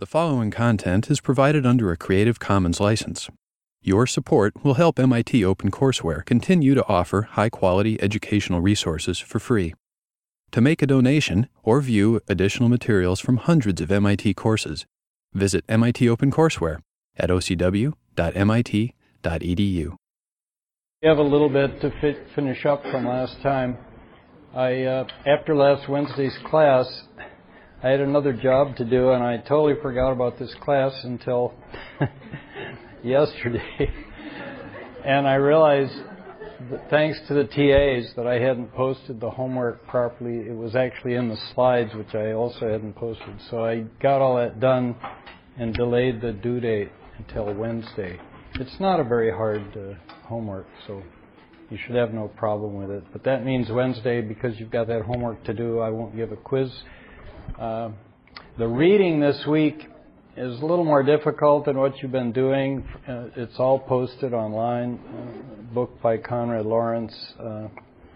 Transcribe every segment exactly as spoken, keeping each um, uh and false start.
The following content is provided under a Creative Commons license. Your support will help M I T OpenCourseware continue to offer high-quality educational resources for free. To make a donation or view additional materials from hundreds of M I T courses, visit M I T OpenCourseware at o c w dot m i t dot e d u. We have a little bit to fit, finish up from last time. I, uh, after last Wednesday's class, I had another job to do, and I totally forgot about this class until yesterday. And I realized that thanks to the T As that I hadn't posted the homework properly. It was actually in the slides, which I also hadn't posted. So I got all that done and delayed the due date until Wednesday. It's not a very hard uh, homework, so you should have no problem with it. But that means Wednesday, because you've got that homework to do, I won't give a quiz. Uh, the reading this week is a little more difficult than what you've been doing. Uh, it's all posted online. Uh, book by Conrad Lawrence. Uh,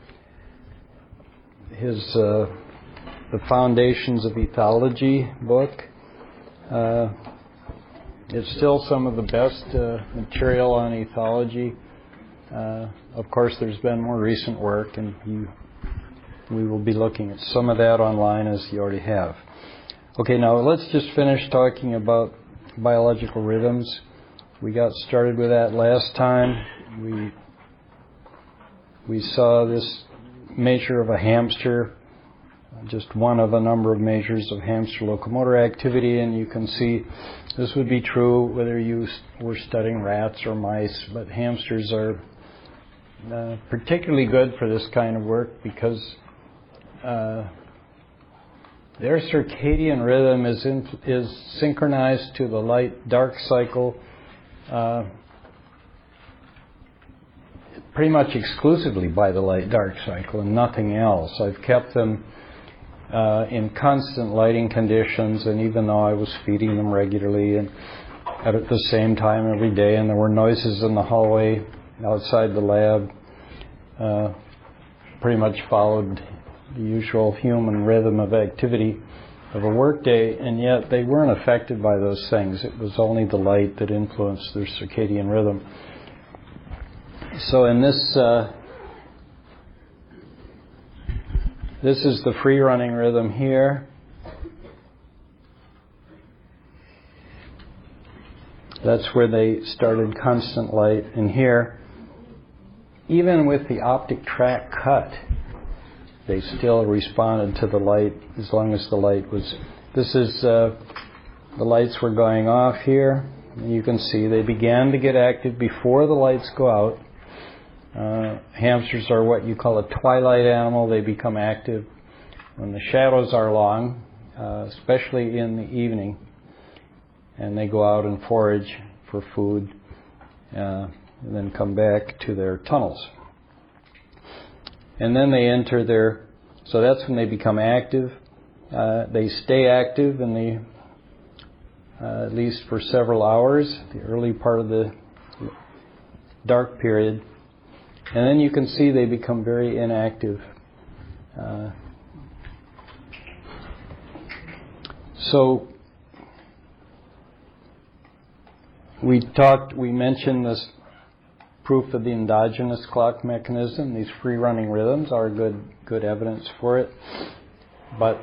his uh, The Foundations of Ethology book. Uh, it's still some of the best uh, material on ethology. Uh, of course, there's been more recent work, and you we will be looking at some of that online, as you already have. Okay, now let's just finish talking about biological rhythms. We got started with that last time. We we saw this measure of a hamster, just one of a number of measures of hamster locomotor activity, and you can see this would be true whether you were studying rats or mice, but hamsters are uh, particularly good for this kind of work because Uh, their circadian rhythm is in, is synchronized to the light-dark cycle uh, pretty much exclusively by the light-dark cycle and nothing else. I've kept them uh, in constant lighting conditions, and even though I was feeding them regularly and at the same time every day, and there were noises in the hallway outside the lab, uh, pretty much followed the usual human rhythm of activity of a workday, and yet they weren't affected by those things. It was only the light that influenced their circadian rhythm. So in this, uh, this is the free running rhythm here. That's where they started constant light. And here, even with the optic tract cut, they still responded to the light as long as the light was... This is... Uh, the lights were going off here. And you can see they began to get active before the lights go out. Uh, hamsters are what you call a twilight animal. They become active when the shadows are long, uh, especially in the evening. And they go out and forage for food uh, and then come back to their tunnels. And then they enter their, so that's when they become active. Uh, they stay active in the, uh, at least for several hours, the early part of the dark period. And then you can see they become very inactive. Uh, so we talked, we mentioned this proof of the endogenous clock mechanism. These free-running rhythms are good good evidence for it. But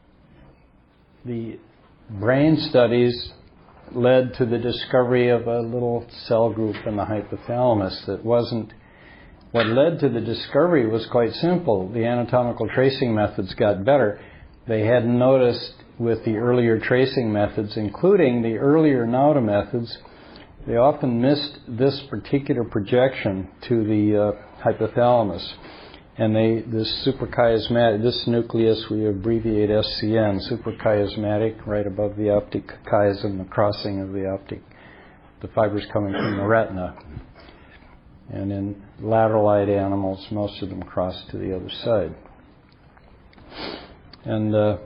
the brain studies led to the discovery of a little cell group in the hypothalamus that wasn't... What led to the discovery was quite simple. The anatomical tracing methods got better. They had noticed with the earlier tracing methods, including the earlier Nauta methods, they often missed this particular projection to the uh, hypothalamus. And they, this suprachiasmatic, this nucleus we abbreviate S C N, suprachiasmatic, right above the optic chiasm, the crossing of the optic, the fibers coming from the retina. And in lateral-eyed animals, most of them cross to the other side. And uh,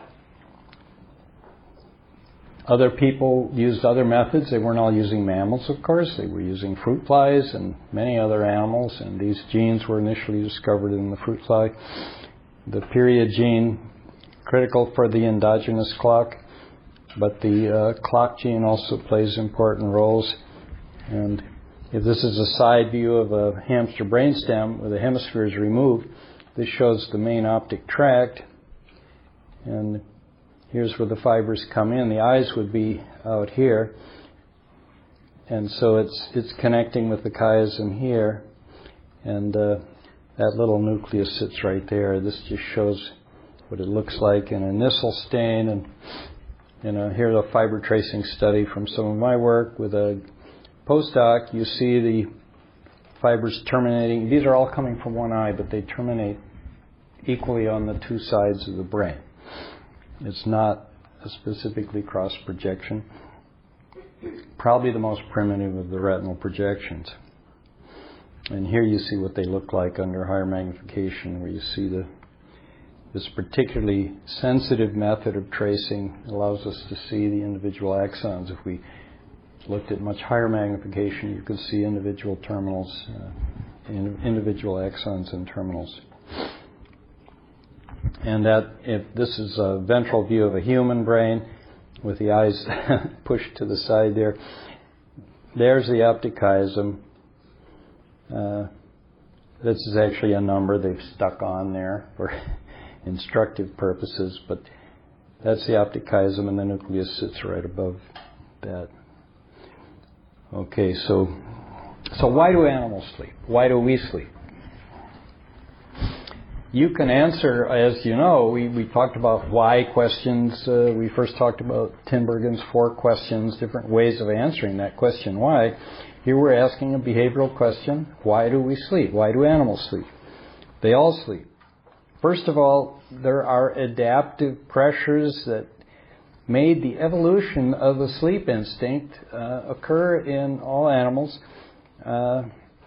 other people used other methods. They weren't all using mammals, of course. They were using fruit flies and many other animals, and these genes were initially discovered in the fruit fly. The period gene, critical for the endogenous clock, But the uh, clock gene also plays important roles. And if this is a side view of a hamster brainstem where the hemisphere is removed, this shows the main optic tract. And here's where the fibers come in. The eyes would be out here. And so it's it's connecting with the chiasm here. And uh, that little nucleus sits right there. This just shows what it looks like in a Nissl stain. And you know, here's a fiber tracing study from some of my work with a postdoc. You see the fibers terminating. These are all coming from one eye, but they terminate equally on the two sides of the brain. It's not a specifically cross projection. Probably the most primitive of the retinal projections. And here you see what they look like under higher magnification, where you see the this particularly sensitive method of tracing allows us to see the individual axons. If we looked at much higher magnification, you could see individual terminals, uh, individual axons and terminals. And that, if this is a ventral view of a human brain with the eyes pushed to the side there, there's the optic chiasm. Uh, this is actually a number they've stuck on there for instructive purposes, but that's the optic chiasm, and the nucleus sits right above that. Okay, so so why do animals sleep? Why do we sleep? You can answer, as you know, we, we talked about why questions. Uh, we first talked about Tinbergen's four questions, different ways of answering that question, why. Here we're asking a behavioral question. Why do we sleep? Why do animals sleep? They all sleep. First of all, there are adaptive pressures that made the evolution of the sleep instinct uh, occur in all animals. Uh,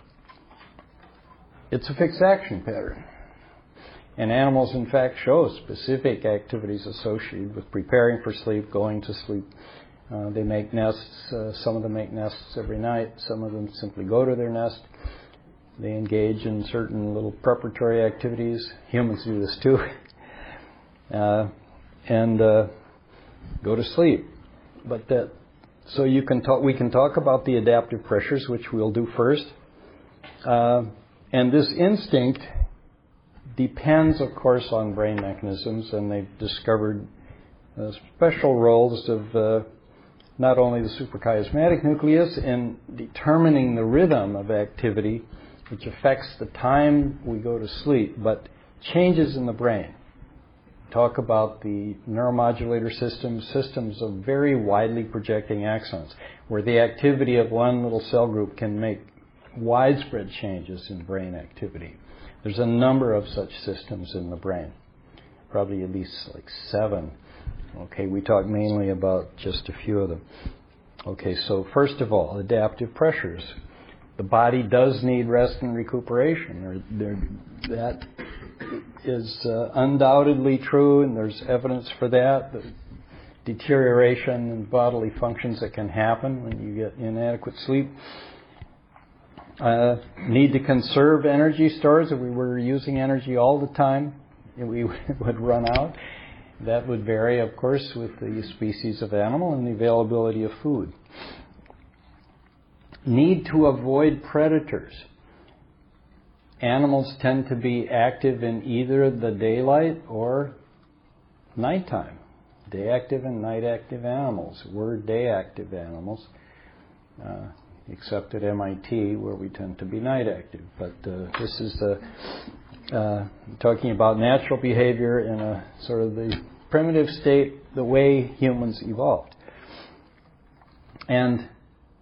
it's a fixed action pattern. And animals, in fact, show specific activities associated with preparing for sleep, going to sleep. Uh, they make nests. Uh, some of them make nests every night. Some of them simply go to their nest. They engage in certain little preparatory activities. Humans do this too. Uh, and uh, go to sleep. But that, so you can talk. We can talk about the adaptive pressures, which we'll do first. Uh, and this instinct depends, of course, on brain mechanisms, and they've discovered uh, special roles of uh, not only the suprachiasmatic nucleus in determining the rhythm of activity, which affects the time we go to sleep, but changes in the brain. Talk about the neuromodulator systems, systems of very widely projecting axons, where the activity of one little cell group can make widespread changes in brain activity. There's a number of such systems in the brain, probably at least like seven. Okay, we talk mainly about just a few of them. Okay, so first of all, adaptive pressures. The body does need rest and recuperation. There, there, that is uh, undoubtedly true, and there's evidence for that. The deterioration in bodily functions that can happen when you get inadequate sleep. Uh, need to conserve energy stores. If we were using energy all the time, we would run out. That would vary, of course, with the species of animal and the availability of food. Need to avoid predators. Animals tend to be active in either the daylight or nighttime. Day active and night active animals. We're day active animals. Uh, except at M I T, where we tend to be night active. But uh, this is the, uh, talking about natural behavior in a sort of the primitive state, the way humans evolved. And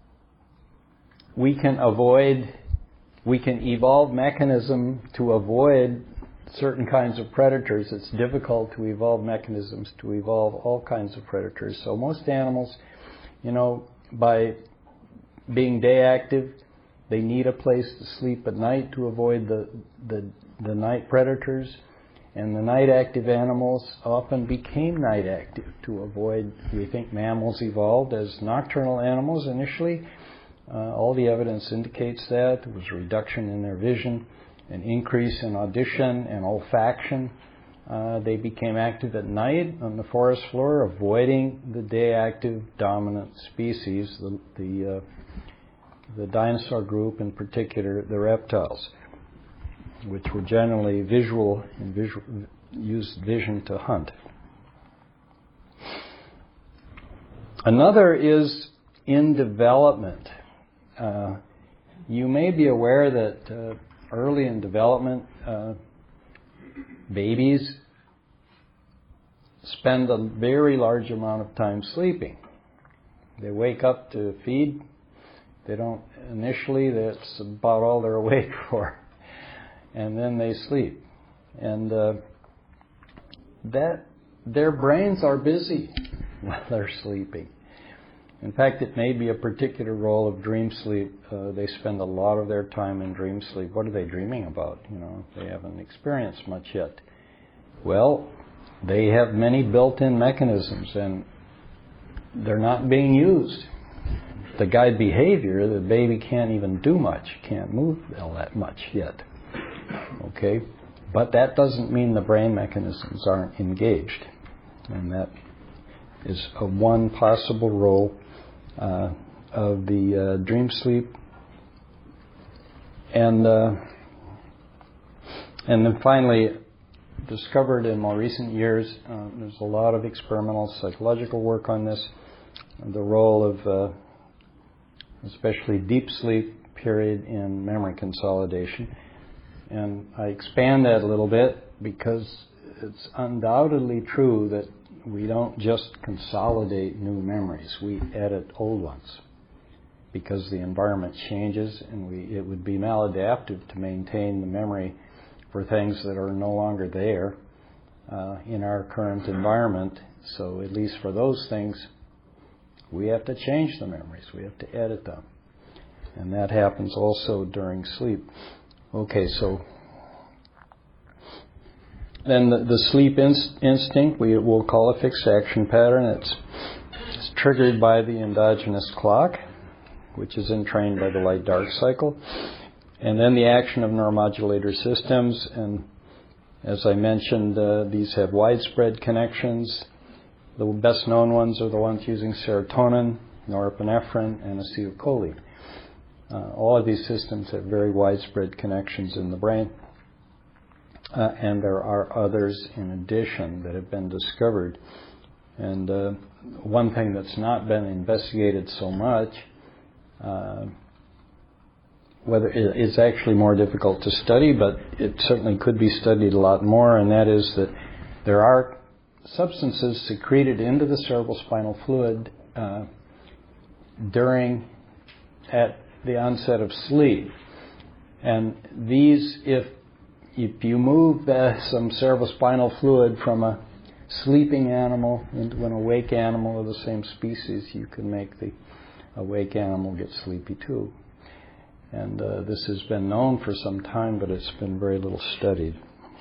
we can avoid, we can evolve mechanism to avoid certain kinds of predators. It's difficult to evolve mechanisms to evolve all kinds of predators. So most animals, you know, by being day active, they need a place to sleep at night to avoid the, the the night predators. And the night active animals often became night active to avoid, we think mammals evolved as nocturnal animals initially. Uh, all the evidence indicates that. There was a reduction in their vision, an increase in audition and olfaction, Uh, they became active at night on the forest floor, avoiding the day-active dominant species, the the, uh, the dinosaur group, in particular the reptiles, which were generally visual and visual, used vision to hunt. Another is in development. Uh, you may be aware that uh, early in development, uh, babies spend a very large amount of time sleeping. They wake up to feed. They don't, initially, that's about all they're awake for. And then they sleep. And uh, that their brains are busy while they're sleeping. In fact, it may be a particular role of dream sleep. Uh, they spend a lot of their time in dream sleep. What are they dreaming about? You know, they haven't experienced much yet. Well, they have many built-in mechanisms, and they're not being used. To guide behavior, the baby can't even do much, can't move all that much yet. Okay? But that doesn't mean the brain mechanisms aren't engaged. And that is a one possible role uh, of the uh, dream sleep. And, uh, and then finally, discovered in more recent years, uh, there's a lot of experimental psychological work on this, the role of uh, especially deep sleep period in memory consolidation. And I expand that a little bit because it's undoubtedly true that we don't just consolidate new memories, we edit old ones, because the environment changes and we, it would be maladaptive to maintain the memory for things that are no longer there uh, in our current environment. So at least for those things, we have to change the memories. We have to edit them. And that happens also during sleep. Okay, so then the, the sleep inst- instinct, we will call a fixed action pattern. It's, it's triggered by the endogenous clock, which is entrained by the light-dark cycle. And then the action of neuromodulator systems, and as I mentioned, uh, these have widespread connections. The best known ones are the ones using serotonin, norepinephrine, and acetylcholine. Uh, all of these systems have very widespread connections in the brain. Uh, and there are others in addition that have been discovered. And uh, one thing that's not been investigated so much, uh, whether it's actually more difficult to study, but it certainly could be studied a lot more, and that is that there are substances secreted into the cerebrospinal fluid uh, during, at the onset of sleep. And these, if if you move the, some cerebrospinal fluid from a sleeping animal into an awake animal of the same species, you can make the awake animal get sleepy too. And uh, this has been known for some time, but it's been very little studied.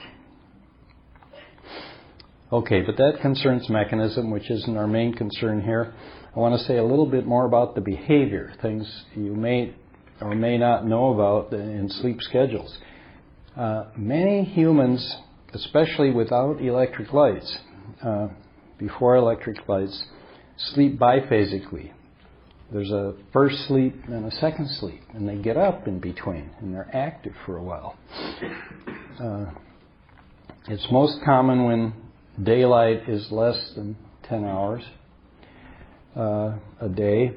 Okay, but that concerns mechanism, which isn't our main concern here. I want to say a little bit more about the behavior, things you may or may not know about in sleep schedules. Uh, many humans, especially without electric lights, uh, before electric lights, sleep biphasically. There's a first sleep and a second sleep, and they get up in between, and they're active for a while. Uh, it's most common when daylight is less than ten hours uh, a day.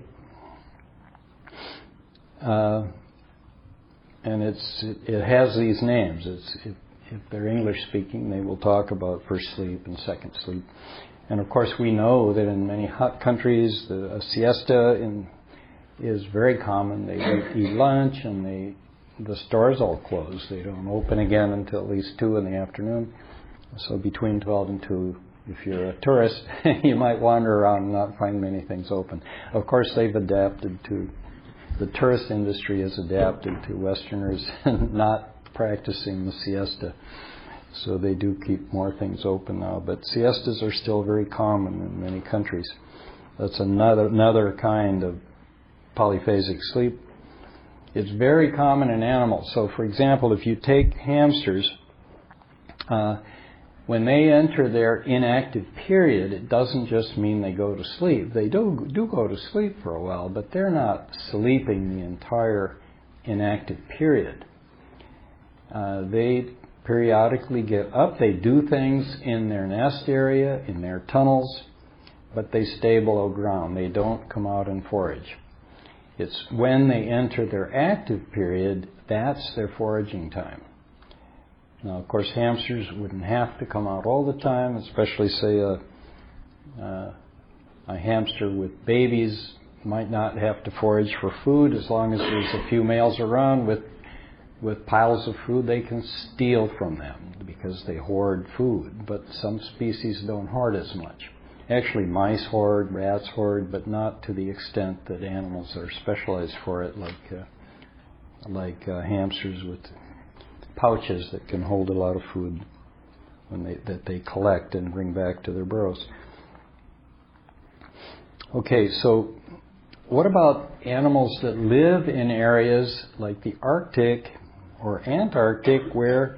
Uh, and it's it, it has these names. It's, if, if they're English speaking, they will talk about first sleep and second sleep. And of course, we know that in many hot countries, the a siesta in, is very common. They eat, eat lunch, and they the stores all close. They don't open again until at least two in the afternoon. So between twelve and two, if you're a tourist, you might wander around and not find many things open. Of course, they've adapted to the tourist industry has adapted to Westerners not practicing the siesta. So they do keep more things open now. But siestas are still very common in many countries. That's another another kind of polyphasic sleep. It's very common in animals. So, for example, if you take hamsters, uh, when they enter their inactive period, it doesn't just mean they go to sleep. They do, do go to sleep for a while, but they're not sleeping the entire inactive period. Uh, they periodically get up. They do things in their nest area, in their tunnels, but they stay below ground. They don't come out and forage. It's when they enter their active period, that's their foraging time. Now, of course, hamsters wouldn't have to come out all the time, especially, say, a, uh, a hamster with babies might not have to forage for food as long as there's a few males around with with piles of food. They can steal from them because they hoard food, but some species don't hoard as much. Actually, mice hoard, rats hoard, but not to the extent that animals are specialized for it, like uh, like uh, hamsters with pouches that can hold a lot of food when they, that they collect and bring back to their burrows. Okay, so what about animals that live in areas like the Arctic or Antarctic where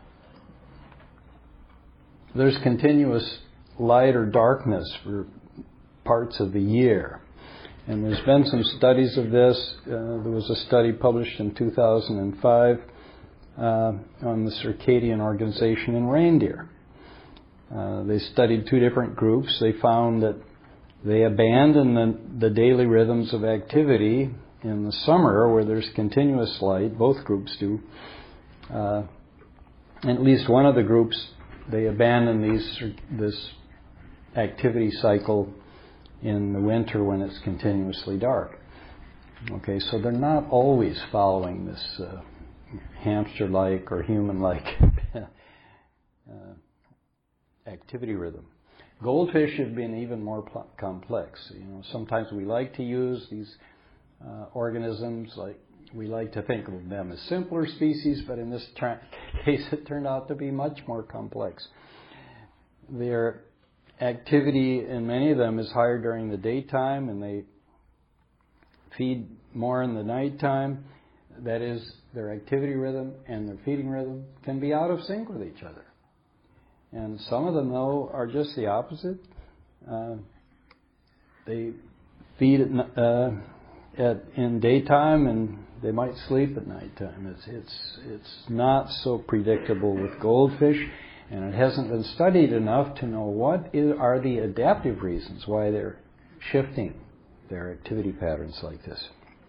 there's continuous light or darkness for parts of the year? And there's been some studies of this. Uh, there was a study published in two thousand five Uh, on the circadian organization in reindeer. Uh, they studied two different groups. They found that they abandon the, the daily rhythms of activity in the summer where there's continuous light. Both groups do. Uh, at least one of the groups, they abandon these this activity cycle in the winter when it's continuously dark. Okay, so they're not always following this uh, hamster-like or human-like uh, activity rhythm. Goldfish have been even more pl- complex. You know, sometimes we like to use these uh, organisms, like we like to think of them as simpler species, but in this tra- case it turned out to be much more complex. Their activity in many of them is higher during the daytime, and they feed more in the nighttime. That is, their activity rhythm and their feeding rhythm can be out of sync with each other. And some of them, though, are just the opposite. Uh, they feed at, uh, at in daytime, and they might sleep at nighttime. It's it's it's not so predictable with goldfish, and it hasn't been studied enough to know what is, are the adaptive reasons why they're shifting their activity patterns like this.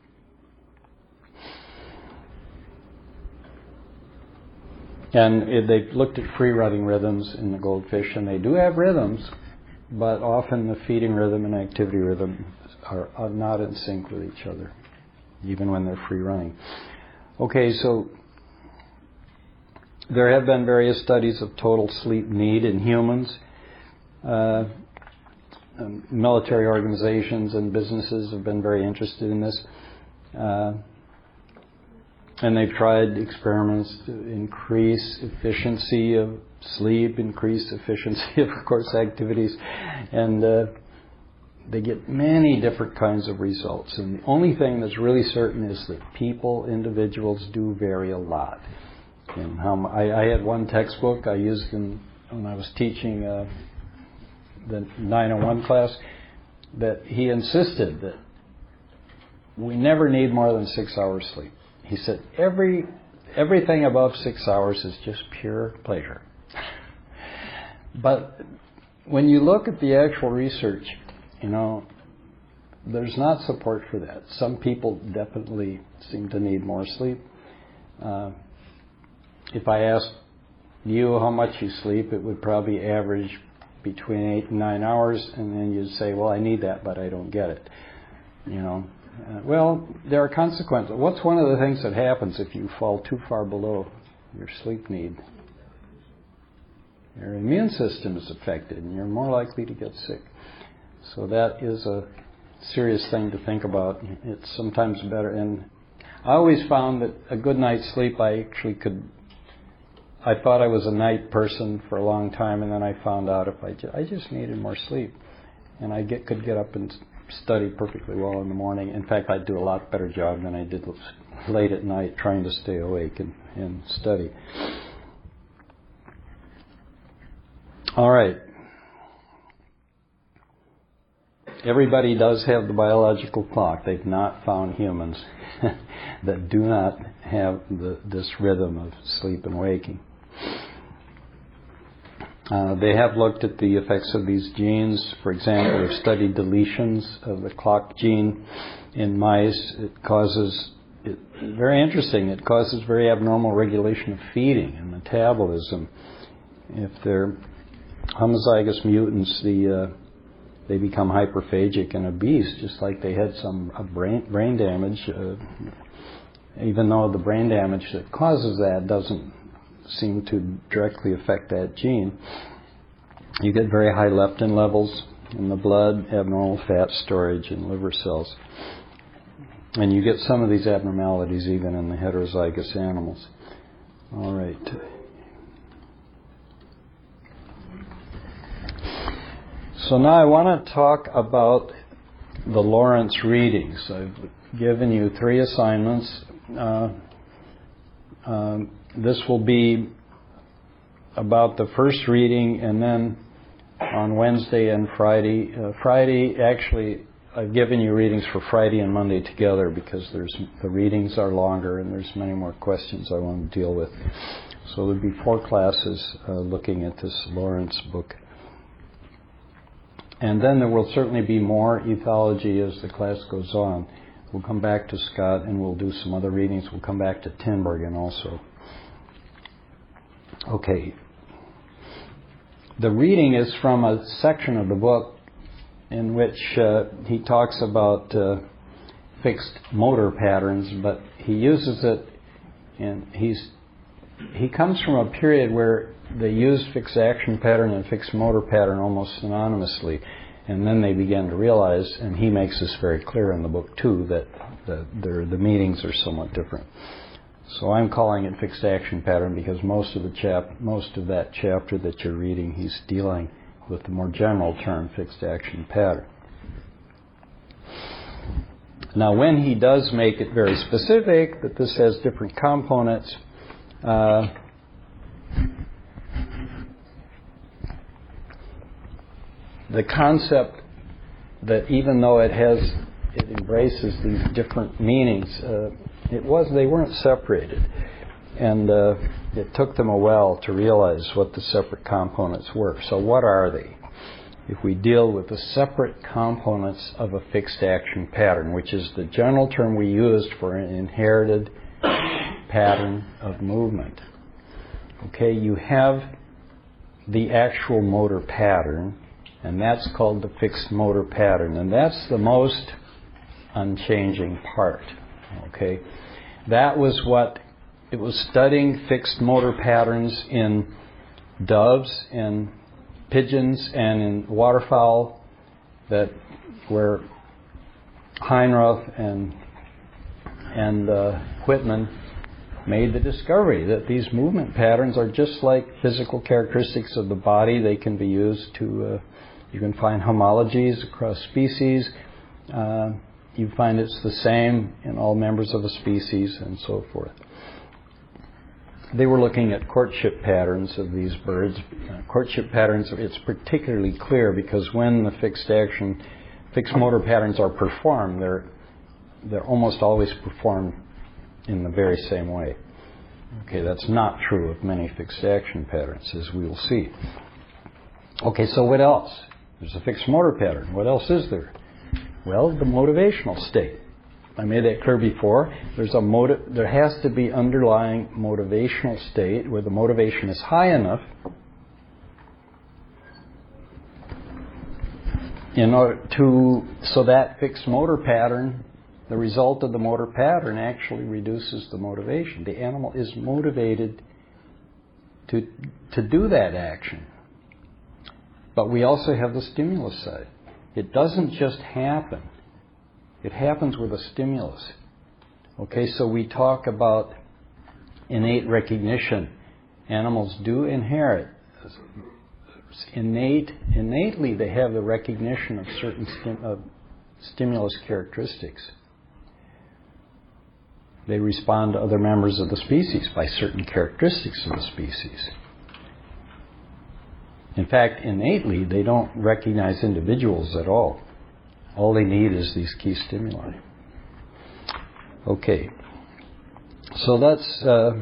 And they've looked at free-running rhythms in the goldfish, and they do have rhythms, but often the feeding rhythm and activity rhythm are, are not in sync with each other, even when they're free-running. Okay, so there have been various studies of total sleep need in humans. Uh, um, military organizations and businesses have been very interested in this. Uh, And they've tried experiments to increase efficiency of sleep, increase efficiency of, of course, activities, and uh, they get many different kinds of results. And the only thing that's really certain is that people, individuals, do vary a lot. And how I, I had one textbook I used in, when I was teaching uh, the nine oh one class, that he insisted that we never need more than six hours sleep. He said, every everything above six hours is just pure pleasure. But when you look at the actual research, you know, there's not support for that. Some people definitely seem to need more sleep. Uh, if I asked you how much you sleep, it would probably average between eight and nine hours, and then you'd say, well, I need that, but I don't get it. You know. Uh, well, there are consequences. What's one of the things that happens if you fall too far below your sleep need? Your immune system is affected, and you're more likely to get sick. So that is a serious thing to think about. It's sometimes better. And I always found that a good night's sleep, I actually could. I thought I was a night person for a long time, and then I found out if I just, I just needed more sleep, and I get could get up and study perfectly well in the morning. In fact, I'd do a lot better job than I did late at night trying to stay awake and, and study. All right. Everybody does have the biological clock. They've not found humans that do not have the, this rhythm of sleep and waking. Uh, they have looked at the effects of these genes. For example, they've studied deletions of the clock gene in mice. It causes, it, very interesting, it causes very abnormal regulation of feeding and metabolism. If they're homozygous mutants, the uh, they become hyperphagic and obese, just like they had some uh, brain, brain damage, uh, even though the brain damage that causes that doesn't seem to directly affect that gene. You get very high leptin levels in the blood, abnormal fat storage in liver cells. And you get some of these abnormalities even in the heterozygous animals. All right. So now I want to talk about the Lawrence readings. I've given you three assignments. Uh, um, this will be about the first reading, and then on Wednesday and Friday. Uh, Friday, actually, I've given you readings for Friday and Monday together because there's the readings are longer and there's many more questions I want to deal with. So there'll be four classes uh, looking at this Lawrence book. And then there will certainly be more ethology as the class goes on. We'll come back to Scott and we'll do some other readings. We'll come back to Tinbergen also. Okay. The reading is from a section of the book in which uh, he talks about uh, fixed motor patterns, but he uses it, and he's he comes from a period where they used fixed action pattern and fixed motor pattern almost synonymously, and then they began to realize, and he makes this very clear in the book too, that the, the, the meanings are somewhat different. So I'm calling it fixed action pattern because most of the chap, most of that chapter that you're reading, he's dealing with the more general term fixed action pattern. Now, when he does make it very specific that this has different components, uh, the concept that even though it has, it embraces these different meanings, uh, it was they weren't separated, and uh, it took them a while to realize what the separate components were. So what are they? If we deal with the separate components of a fixed action pattern, which is the general term we used for an inherited pattern of movement. Okay, you have the actual motor pattern, and that's called the fixed motor pattern, and that's the most unchanging part. Okay, that was what it was studying fixed motor patterns in doves and pigeons and in waterfowl, that where Heinroth and and uh, Whitman made the discovery that these movement patterns are just like physical characteristics of the body. They can be used to, uh, you can find homologies across species. Uh, you find it's the same in all members of a species and so forth. They were looking at courtship patterns of these birds. Uh, courtship patterns, it's particularly clear because when the fixed action, fixed motor patterns are performed, they're they're almost always performed in the very same way. Okay, that's not true of many fixed action patterns, as we will see. Okay, so what else? There's a fixed motor pattern. What else is there? Well, the motivational state. I made that clear before. There's a motive. There has to be underlying motivational state where the motivation is high enough in order to, so that fixed motor pattern, the result of the motor pattern actually reduces the motivation. The animal is motivated to to do that action. But we also have the stimulus side. It doesn't just happen. It happens with a stimulus. Okay, so we talk about innate recognition. Animals do inherit. Innate, innately, they have the recognition of certain stim, of stimulus characteristics. They respond to other members of the species by certain characteristics of the species. In fact, innately, they don't recognize individuals at all. All they need is these key stimuli. Okay. So that's uh,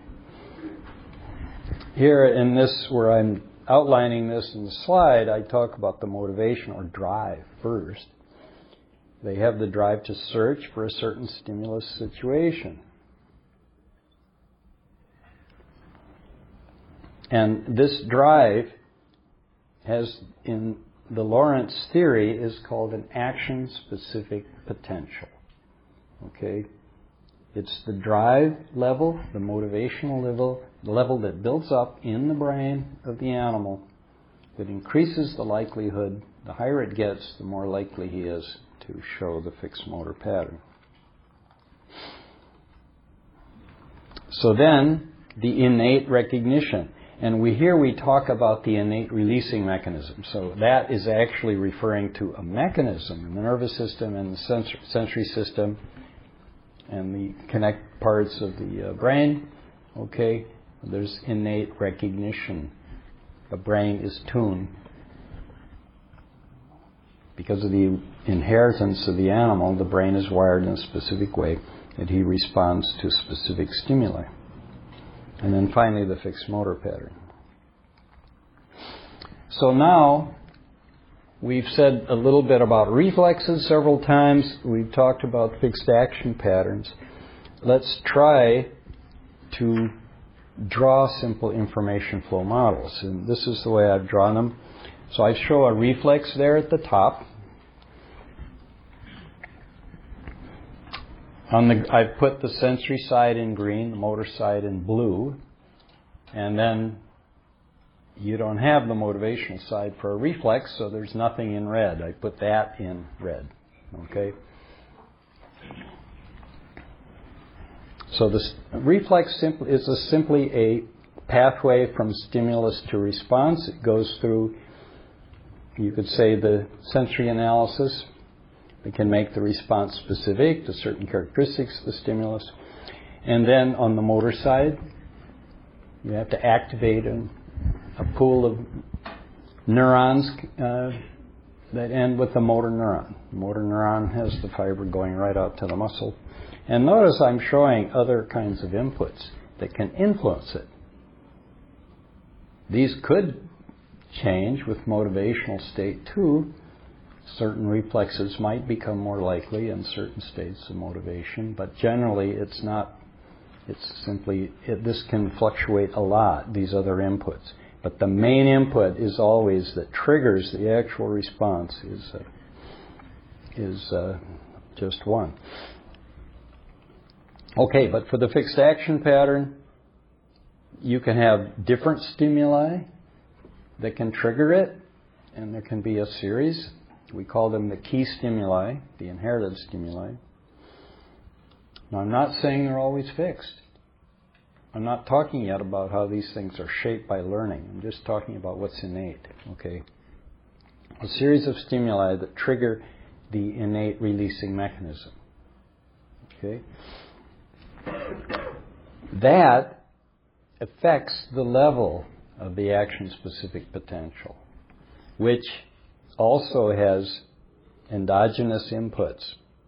here in this, where I'm outlining this in the slide, I talk about the motivation or drive first. They have the drive to search for a certain stimulus situation. And this drive has, in the Lawrence theory, is called an action-specific potential. Okay? It's the drive level, the motivational level, the level that builds up in the brain of the animal that increases the likelihood. The higher it gets, the more likely he is to show the fixed motor pattern. So then, the innate recognition. And we here we talk about the innate releasing mechanism. So that is actually referring to a mechanism in the nervous system and the sensory, sensory system and the connect parts of the uh, brain. Okay, there's innate recognition. The brain is tuned because of the inheritance of the animal. The brain is wired in a specific way that he responds to specific stimuli. And then finally, the fixed motor pattern. So now, we've said a little bit about reflexes several times. We've talked about fixed action patterns. Let's try to draw simple information flow models. And this is the way I've drawn them. So I show a reflex there at the top. On the, I've put the sensory side in green, the motor side in blue, and then you don't have the motivational side for a reflex, so there's nothing in red. I put that in red. Okay? So this reflex simply is a, simply a pathway from stimulus to response. It goes through, you could say, the sensory analysis. It can make the response specific to certain characteristics of the stimulus. And then on the motor side, you have to activate a, a pool of neurons uh, that end with the motor neuron. The motor neuron has the fiber going right out to the muscle. And notice I'm showing other kinds of inputs that can influence it. These could change with motivational state too. Certain reflexes might become more likely in certain states of motivation, but generally it's not, it's simply, it, this can fluctuate a lot, these other inputs. But the main input is always that triggers the actual response is, uh, is uh, just one. Okay, but for the fixed action pattern, you can have different stimuli that can trigger it, and there can be a series. We call them the key stimuli, the inherited stimuli. Now, I'm not saying they're always fixed. I'm not talking yet about how these things are shaped by learning. I'm just talking about what's innate, okay? A series of stimuli that trigger the innate releasing mechanism, okay? That affects the level of the action-specific potential, which also has endogenous inputs,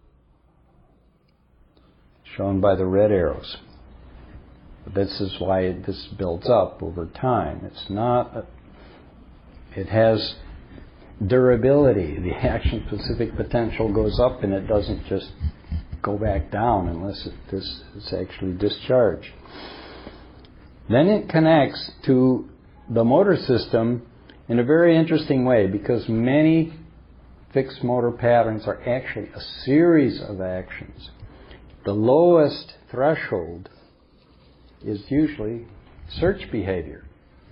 shown by the red arrows. This is why this builds up over time. It's not, a, it has durability. The action-specific potential goes up and it doesn't just go back down unless it, this is actually discharged. Then it connects to the motor system in a very interesting way, because many fixed motor patterns are actually a series of actions. The lowest threshold is usually search behavior.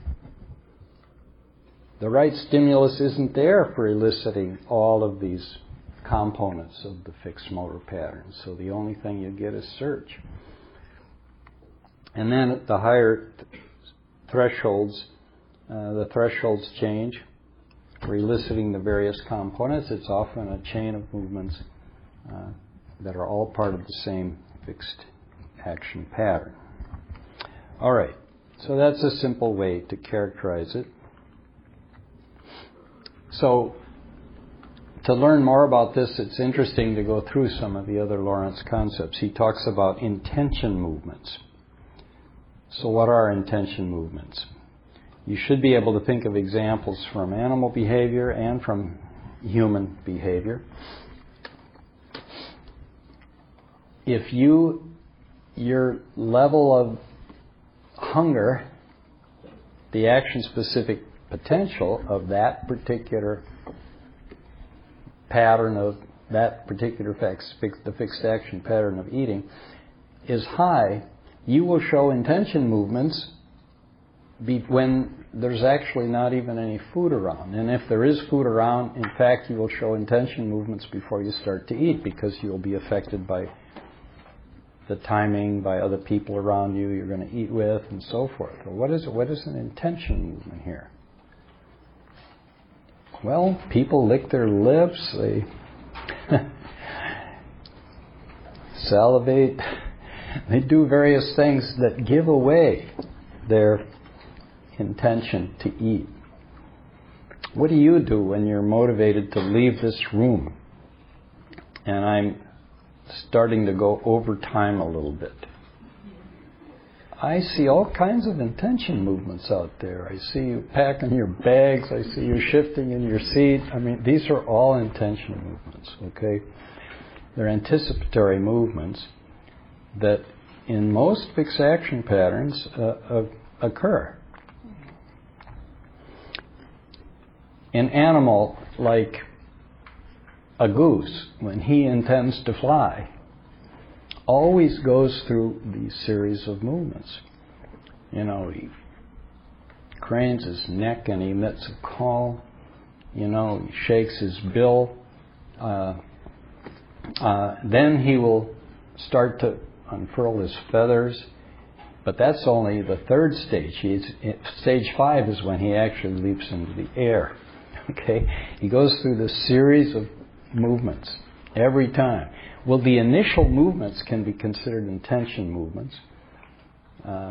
The right stimulus isn't there for eliciting all of these components of the fixed motor pattern, so the only thing you get is search. And then at the higher th- thresholds, Uh, the thresholds change. For eliciting the various components, it's often a chain of movements uh, that are all part of the same fixed action pattern. All right, so that's a simple way to characterize it. So, to learn more about this, it's interesting to go through some of the other Lawrence concepts. He talks about intention movements. So what are intention movements? You should be able to think of examples from animal behavior and from human behavior. If you, your level of hunger, the action-specific potential of that particular pattern of that particular fix, fix, the fixed action pattern of eating is high, you will show intention movements be, when there's actually not even any food around. And if there is food around, in fact, you will show intention movements before you start to eat, because you'll be affected by the timing, by other people around you you're going to eat with, and so forth. Well, what is what is an intention movement here? Well, people lick their lips, they salivate, they do various things that give away their intention to eat. What do you do when you're motivated to leave this room? And I'm starting to go over time a little bit. I see all kinds of intention movements out there. I see you packing your bags. I see you shifting in your seat. I mean, these are all intention movements, okay? They're anticipatory movements that in most fixed action patterns uh, uh, occur. An animal like a goose, when he intends to fly, always goes through these series of movements. You know, he cranes his neck and he emits a call. You know, he shakes his bill. Uh, uh, then he will start to unfurl his feathers. But that's only the third stage. He's, stage five is when he actually leaps into the air. Okay? He goes through this series of movements every time. Well, the initial movements can be considered intention movements. Uh,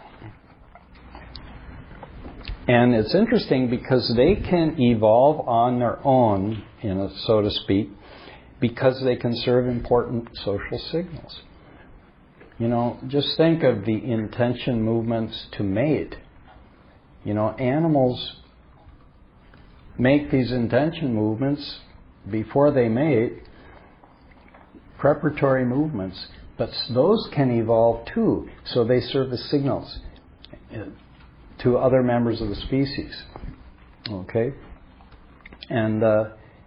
and it's interesting because they can evolve on their own, you know, so to speak, because they can serve important social signals. You know, just think of the intention movements to mate. You know, animals make these intention movements before they mate, preparatory movements, but those can evolve too, so they serve as signals to other members of the species. Okay? And uh,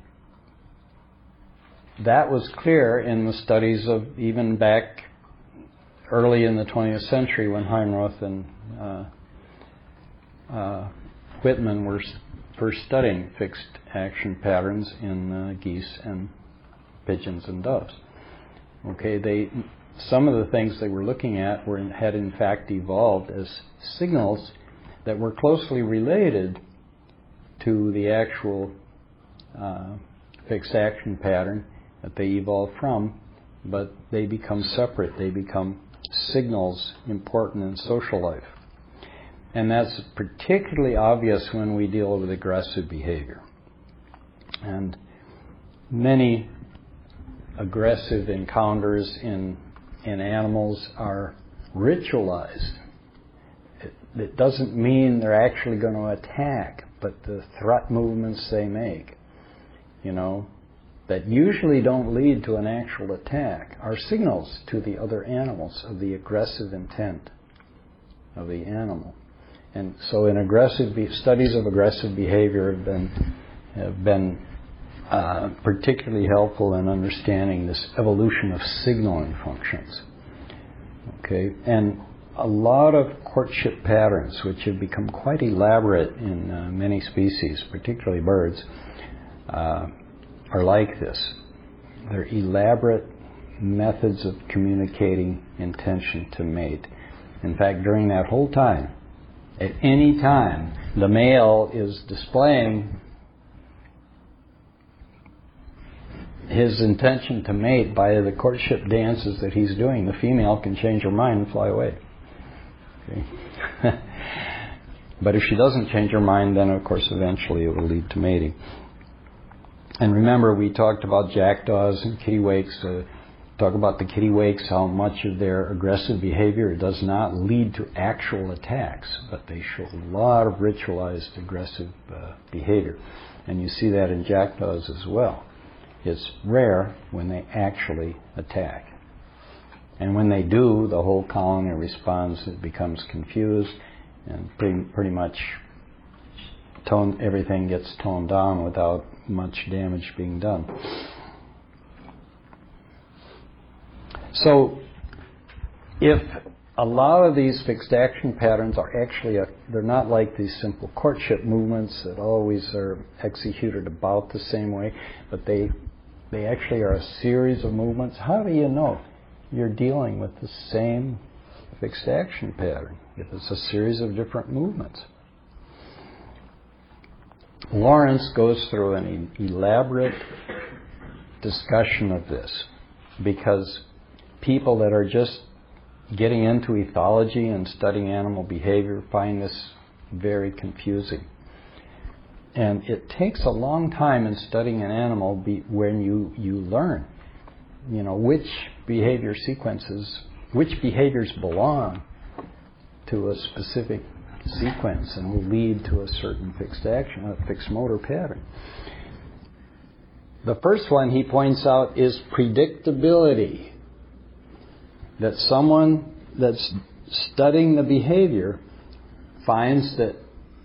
that was clear in the studies of even back early in the twentieth century when Heinroth and uh, uh, Whitman were first studying fixed action patterns in uh, geese and pigeons and doves. Okay, they some of the things they were looking at were had in fact evolved as signals that were closely related to the actual uh, fixed action pattern that they evolved from, but they become separate. They become signals important in social life. And that's particularly obvious when we deal with aggressive behavior. And many aggressive encounters in in animals are ritualized. It, it doesn't mean they're actually going to attack, but the threat movements they make, you know, that usually don't lead to an actual attack, are signals to the other animals of the aggressive intent of the animal. And so in aggressive be- studies of aggressive behavior have been have been uh, particularly helpful in understanding this evolution of signaling functions. Okay, and a lot of courtship patterns, which have become quite elaborate in uh, many species, particularly birds, uh, are like this. They're elaborate methods of communicating intention to mate. In fact, during that whole time, at any time, the male is displaying his intention to mate by the courtship dances that he's doing. The female can change her mind and fly away. Okay. But if she doesn't change her mind, then of course eventually it will lead to mating. And remember, we talked about jackdaws and kittiwakes. Uh, talk about the kittiwakes, how much of their aggressive behavior it does not lead to actual attacks, but they show a lot of ritualized aggressive uh, behavior. And you see that in jackdaws as well. It's rare when they actually attack. And when they do, the whole colony responds. It becomes confused, and pretty, pretty much tone, everything gets toned down without much damage being done. So, if a lot of these fixed action patterns are actually, a, they're not like these simple courtship movements that always are executed about the same way, but they they actually are a series of movements. How do you know you're dealing with the same fixed action pattern if it's a series of different movements? Lawrence goes through an elaborate discussion of this, because people that are just getting into ethology and studying animal behavior find this very confusing. And it takes a long time in studying an animal be, when you, you learn, you know, which behavior sequences, which behaviors belong to a specific sequence and will lead to a certain fixed action, a fixed motor pattern. The first one he points out is predictability. That someone that's studying the behavior finds that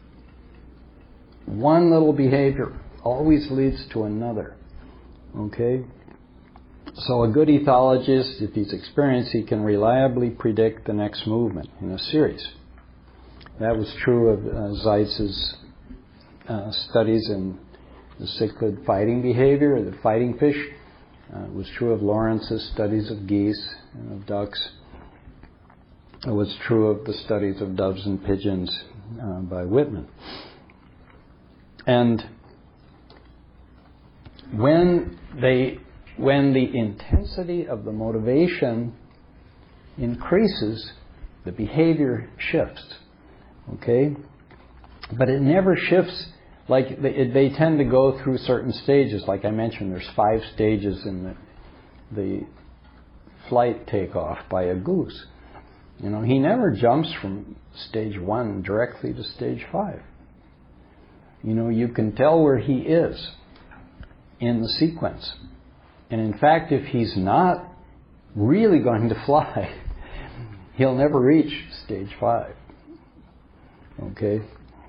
one little behavior always leads to another. Okay? So a good ethologist, if he's experienced, he can reliably predict the next movement in a series. That was true of uh, Zeitz's uh, studies in the cichlid fighting behavior, the fighting fish. Uh, it was true of Lawrence's studies of geese and of ducks. It was true of the studies of doves and pigeons uh, by Whitman. And when they, when the intensity of the motivation increases, the behavior shifts. Okay? But it never shifts. Like they, they tend to go through certain stages. Like I mentioned, there's five stages in the, the flight takeoff by a goose. You know, he never jumps from stage one directly to stage five. You know, you can tell where he is in the sequence. And in fact, if he's not really going to fly, he'll never reach stage five. Okay?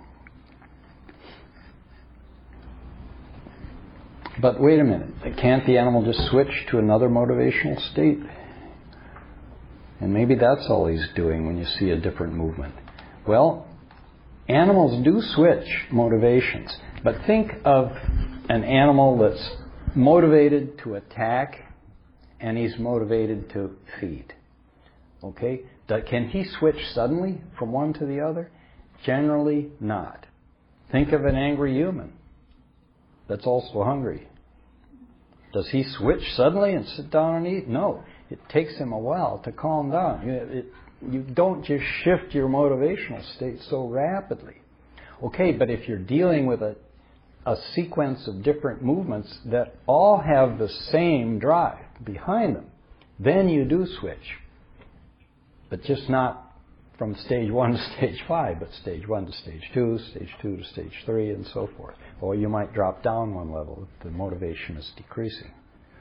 But wait a minute, can't the animal just switch to another motivational state? And maybe that's all he's doing when you see a different movement. Well, animals do switch motivations, but think of an animal that's motivated to attack and he's motivated to feed. Okay? Can he switch suddenly from one to the other? Generally not. Think of an angry human that's also hungry. Does he switch suddenly and sit down and eat? No. It takes him a while to calm down. You, it, you don't just shift your motivational state so rapidly. Okay, but if you're dealing with a, a sequence of different movements that all have the same drive behind them, then you do switch. But just not from stage one to stage five, but stage one to stage two, stage two to stage three, and so forth. Or you might drop down one level if the motivation is decreasing.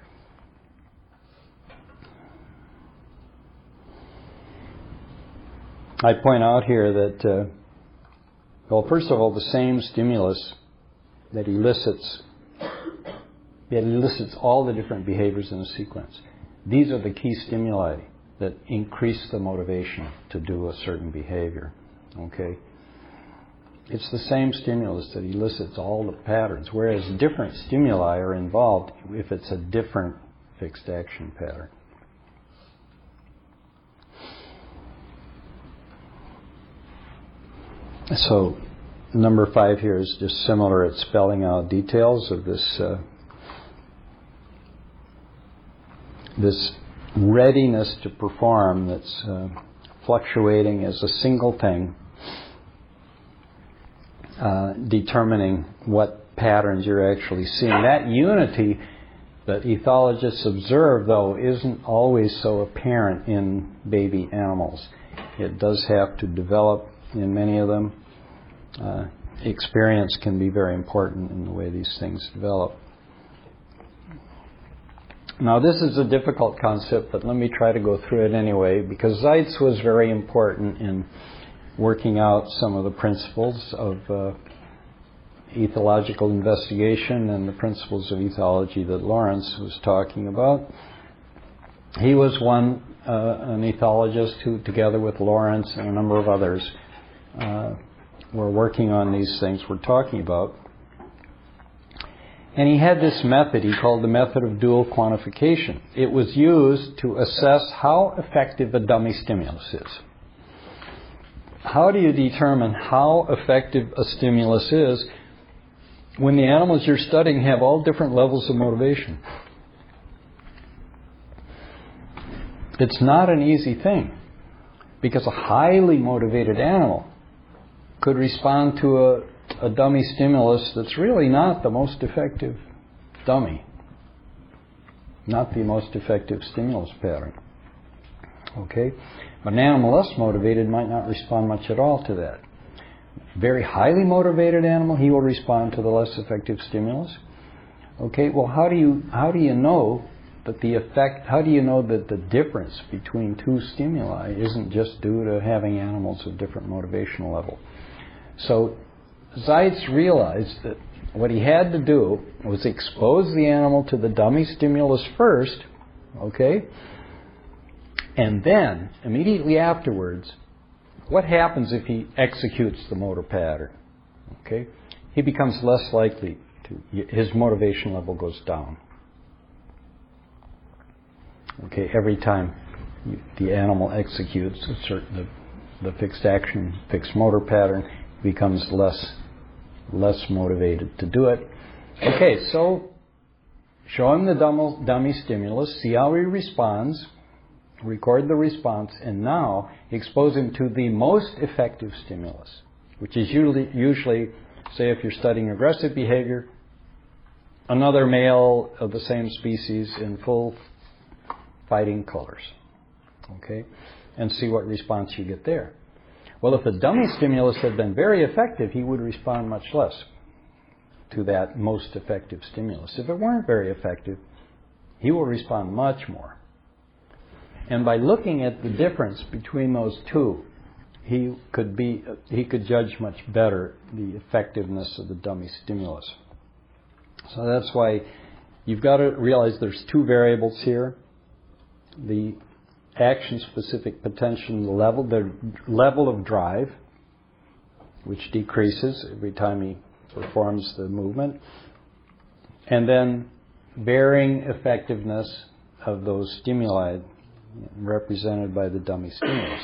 I point out here that, uh, well, first of all, the same stimulus that elicits, that elicits all the different behaviors in a sequence. These are the key stimuli that increase the motivation to do a certain behavior. Okay? It's the same stimulus that elicits all the patterns, whereas different stimuli are involved if it's a different fixed action pattern. So, number five here is just similar at spelling out details of this uh, this readiness to perform that's uh, fluctuating as a single thing. uh, determining what patterns you're actually seeing. That unity that ethologists observe, though, isn't always so apparent in baby animals. It does have to develop in many of them. Uh, experience can be very important in the way these things develop. Now, this is a difficult concept, but let me try to go through it anyway, because Zeitz was very important in working out some of the principles of uh, ethological investigation and the principles of ethology that Lawrence was talking about. He was one, uh, an ethologist who, together with Lawrence and a number of others, uh, were working on these things we're talking about. And he had this method he called the method of dual quantification. It was used to assess how effective a dummy stimulus is. How do you determine how effective a stimulus is when the animals you're studying have all different levels of motivation? It's not an easy thing, because a highly motivated animal could respond to a, a dummy stimulus that's really not the most effective dummy, not the most effective stimulus pattern. Okay? But an animal less motivated might not respond much at all to that. Very highly motivated animal, he will respond to the less effective stimulus. Okay, well, how do you how do you know that the effect? How do you know that the difference between two stimuli isn't just due to having animals of different motivational level? So Zeitz realized that what he had to do was expose the animal to the dummy stimulus first, okay, and then immediately afterwards, what happens if he executes the motor pattern? Okay, he becomes less likely to, his motivation level goes down. Okay, every time you, the animal executes a certain, the, the fixed action, fixed motor pattern, becomes less less motivated to do it. Okay, so show him the dummy, dummy stimulus, see how he responds, record the response, and now expose him to the most effective stimulus, which is usually, usually, say if you're studying aggressive behavior, another male of the same species in full fighting colors. Okay? And see what response you get there. Well, if the dummy stimulus had been very effective, he would respond much less to that most effective stimulus. If it weren't very effective, he will respond much more. And by looking at the difference between those two, he could be he could judge much better the effectiveness of the dummy stimulus. So that's why you've got to realize there's two variables here. The action-specific potential level, the level of drive, which decreases every time he performs the movement, and then varying effectiveness of those stimuli represented by the dummy stimulus.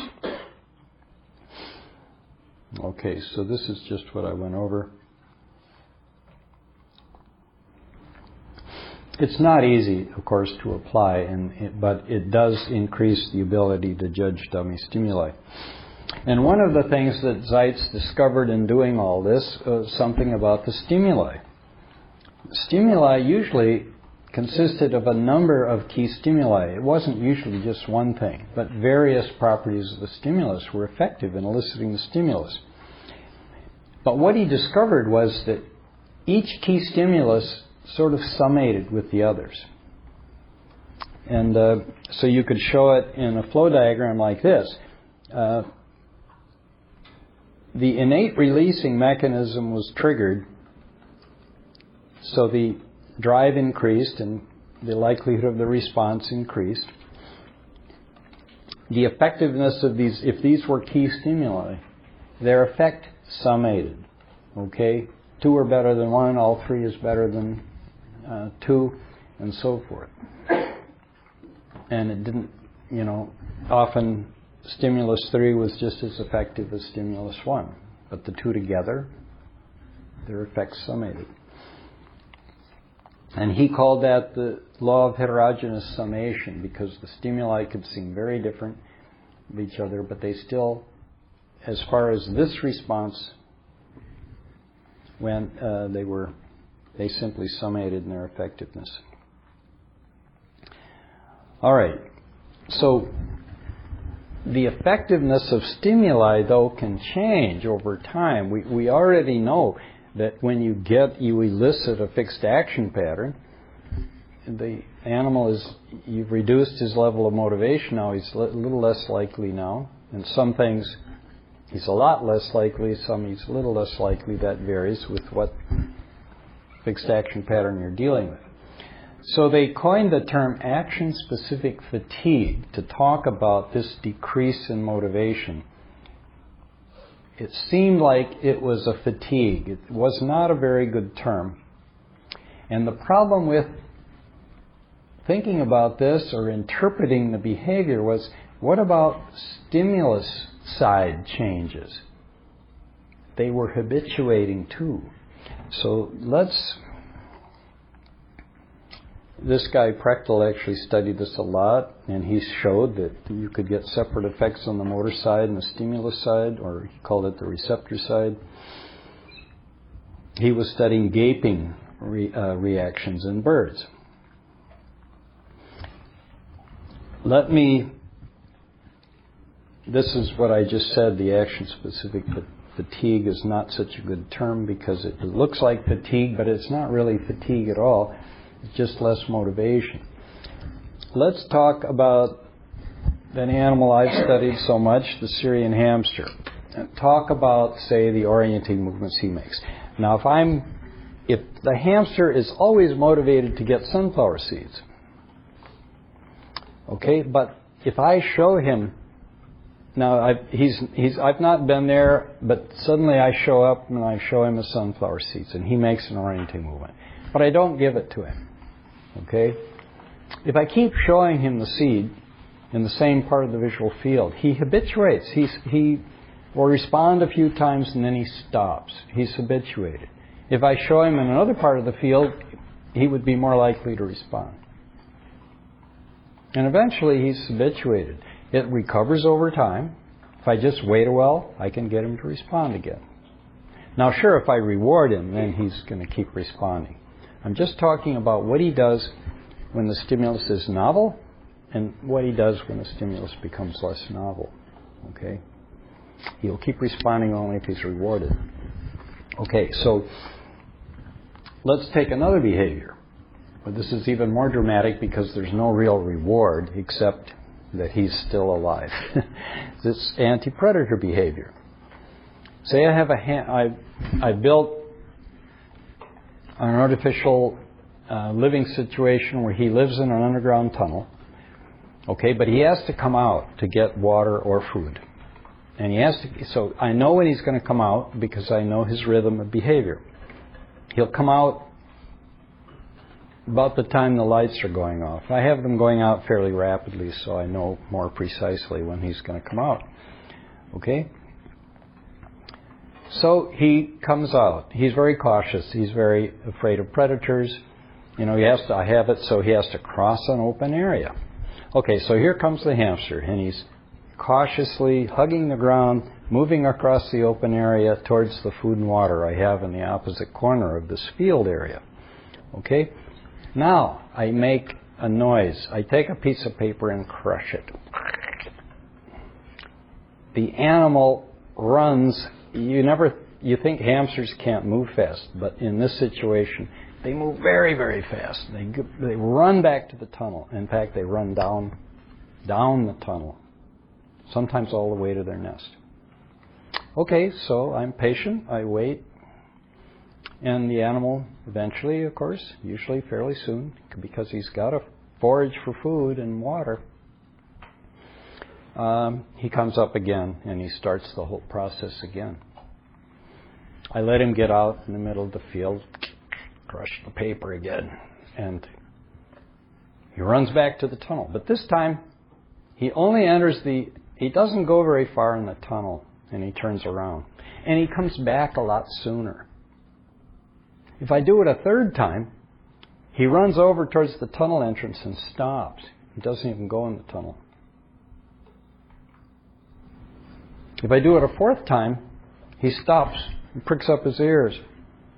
Okay, so this is just what I went over. It's not easy, of course, to apply, and it, but it does increase the ability to judge dummy stimuli. And one of the things that Zeitz discovered in doing all this was something about the stimuli. Stimuli usually consisted of a number of key stimuli. It wasn't usually just one thing, but various properties of the stimulus were effective in eliciting the stimulus. But what he discovered was that each key stimulus sort of summated with the others. And uh, so you could show it in a flow diagram like this. Uh, the innate releasing mechanism was triggered, so the drive increased and the likelihood of the response increased. The effectiveness of these, if these were key stimuli, their effect summated. Okay? Two are better than one, all three is better than uh, two, and so forth. And it didn't, you know, often stimulus three was just as effective as stimulus one. But the two together, their effects summated. And he called that the law of heterogeneous summation, because the stimuli could seem very different of each other, but they still, as far as this response when uh, they were they simply summated in their effectiveness. All right, so the effectiveness of stimuli, though, can change over time. We we already know that when you get you elicit a fixed action pattern, the animal is, you've reduced his level of motivation. Now he's a little less likely now, and some things he's a lot less likely, some he's a little less likely. That varies with what fixed action pattern you're dealing with. So they coined the term action-specific fatigue to talk about this decrease in motivation. It seemed like it was a fatigue. It was not a very good term. And the problem with thinking about this or interpreting the behavior was, what about stimulus side changes? They were habituating too. So let's, this guy Prechtel actually studied this a lot, and he showed that you could get separate effects on the motor side and the stimulus side, or he called it the receptor side. He was studying gaping re, uh, reactions in birds. Let me, this is what I just said, the action-specific fatigue is not such a good term because it looks like fatigue, but it's not really fatigue at all. It's just less motivation. Let's talk about an animal I've studied so much, the Syrian hamster. And talk about, say, the orienting movements he makes. Now, if I'm, if the hamster is always motivated to get sunflower seeds, okay, but if I show him, now I've, he's, he's, I've not been there, but suddenly I show up and I show him the sunflower seeds and he makes an orienting movement. But I don't give it to him, okay? If I keep showing him the seed in the same part of the visual field, he habituates. He's, he will respond a few times and then he stops. He's habituated. If I show him in another part of the field, he would be more likely to respond. And eventually he's habituated. It recovers over time. If I just wait a while, I can get him to respond again. Now, sure, if I reward him, then he's going to keep responding. I'm just talking about what he does when the stimulus is novel and what he does when the stimulus becomes less novel. Okay? He'll keep responding only if he's rewarded. Okay, so let's take another behavior. But this is even more dramatic because there's no real reward except that he's still alive. This anti-predator behavior. Say I have a ha- I I built an artificial uh, living situation where he lives in an underground tunnel. Okay, but he has to come out to get water or food, and he has to. So I know when he's going to come out because I know his rhythm of behavior. He'll come out about the time the lights are going off. I have them going out fairly rapidly, so I know more precisely when he's going to come out. Okay? So he comes out. He's very cautious. He's very afraid of predators. You know, he has to, I have it so he has to cross an open area. Okay, so here comes the hamster, and he's cautiously hugging the ground, moving across the open area towards the food and water I have in the opposite corner of this field area. Okay? Now, I make a noise. I take a piece of paper and crush it. The animal runs. You never, you think hamsters can't move fast, but in this situation, they move very, very fast. They they run back to the tunnel. In fact, they run down, down the tunnel, sometimes all the way to their nest. Okay, so I'm patient. I wait. And the animal eventually, of course, usually fairly soon, because he's got to forage for food and water, um, he comes up again and he starts the whole process again. I let him get out in the middle of the field, crush the paper again, and he runs back to the tunnel. But this time, he only enters the, he doesn't go very far in the tunnel, and he turns around. And he comes back a lot sooner. If I do it a third time, he runs over towards the tunnel entrance and stops. He doesn't even go in the tunnel. If I do it a fourth time, he stops and pricks up his ears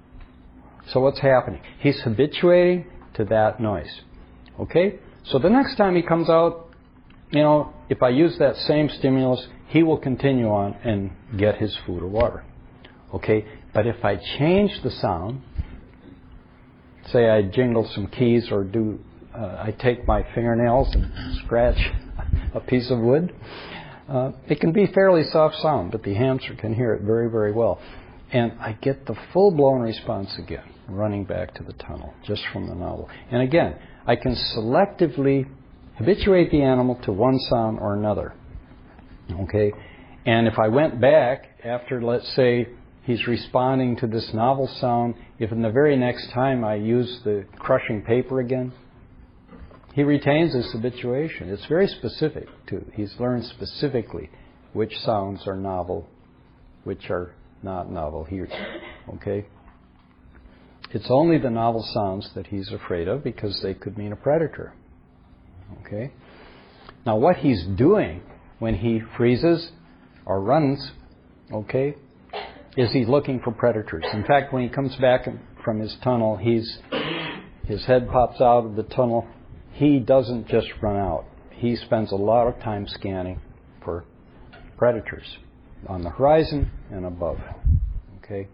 So what's happening? He's habituating to that noise. Okay? So the next time he comes out, you know, if I use that same stimulus, he will continue on and get his food or water. Okay? But if I change the sound, say I jingle some keys or do, uh, I take my fingernails and scratch a piece of wood, uh, it can be fairly soft sound, but the hamster can hear it very, very well. And I get the full-blown response again, running back to the tunnel, just from the novel. And again, I can selectively habituate the animal to one sound or another. Okay? And if I went back after, let's say, he's responding to this novel sound, if in the very next time I use the crushing paper again, he retains his habituation. It's very specific, too. He's learned specifically which sounds are novel, which are not novel here. Okay? It's only the novel sounds that he's afraid of because they could mean a predator. Okay? Now, what he's doing when he freezes or runs, okay, is he's looking for predators. In fact, when he comes back from his tunnel, he's his head pops out of the tunnel. He doesn't just run out. He spends a lot of time scanning for predators on the horizon and above. Okay?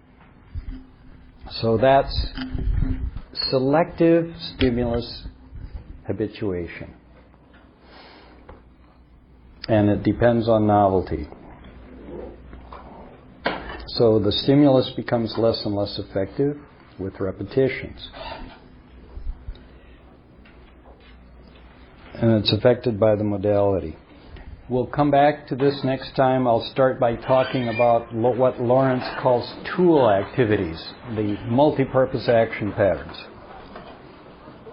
So that's selective stimulus habituation. And it depends on novelty. So the stimulus becomes less and less effective with repetitions. And it's affected by the modality. We'll come back to this next time. I'll start by talking about lo- what Lawrence calls tool activities, the multi-purpose action patterns.